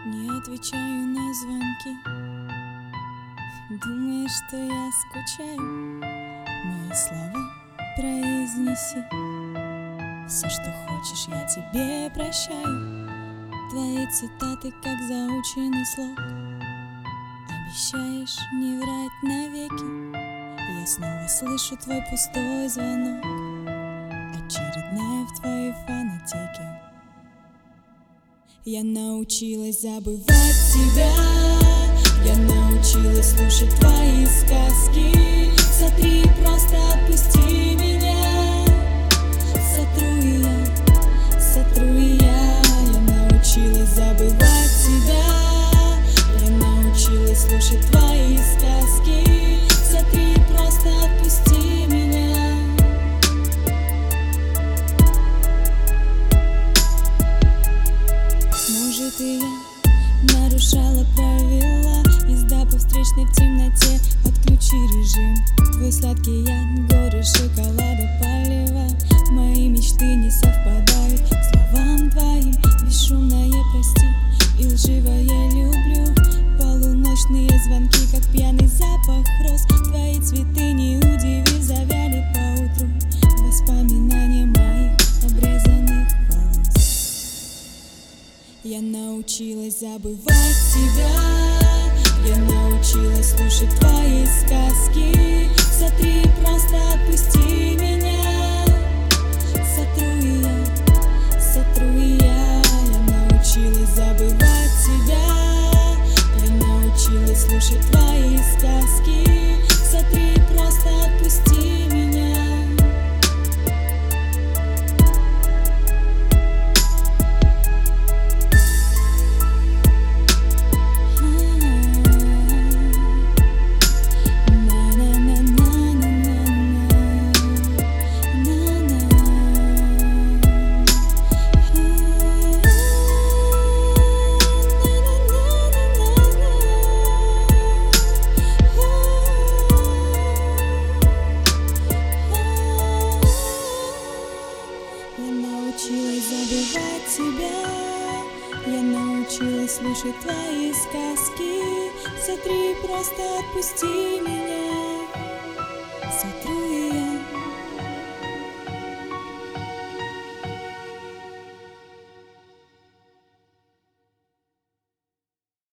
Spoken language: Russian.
Не отвечаю на звонки. Думаешь, что я скучаю? Мои слова произнеси. Все, что хочешь, я тебе прощаю. Твои цитаты, как заученный слог. Обещаешь не врать навеки. Я снова слышу твой пустой звонок. Очередная в твоей фонотеке. Я научилась забывать тебя. Я научилась слушать твои сказки. Сотри, просто отпусти меня. Сотру и я. Я научилась забывать тебя. Я научилась слушать твои сказки. Сотри, просто отпусти меня. Может, и я нарушала правила. Езда по встречной в темноте. Отключи режим. Твой сладкий яд, горы шоколада полива. Мои мечты не совпадают к словам твоим. Бесшумное прости и лживое люблю. Полуночные звонки, как пьяный запах роз. Твои цветы, не удивив, завяли поутру. Воспоминания моих обрезанных волос. Я научилась забывать тебя. Я научилась слушать твои сказки. Сотри, просто отпусти меня. Сотру и я. Я научилась забывать тебя. Я научилась слушать твои сказки. Сотри, просто отпусти меня. Забывать тебя. Я научилась слушать твои сказки. Сотри, просто отпусти меня. Сотру